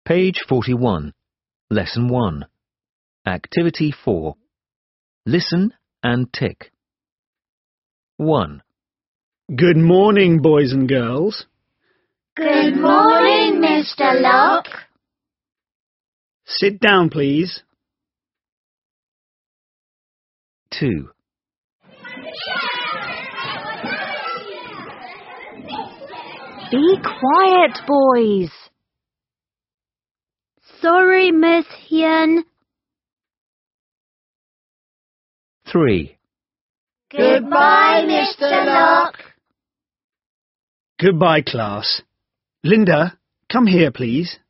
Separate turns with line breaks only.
Page 41. Lesson 1. Activity 4. Listen and tick. 1.
Good morning, boys and girls.
Good morning, Mr. Locke.
Sit down, please.
2.
Be quiet, boys. Sorry, Miss Hien.
3.
Goodbye, Mr. Locke.
Goodbye, class. Linda, come here, please.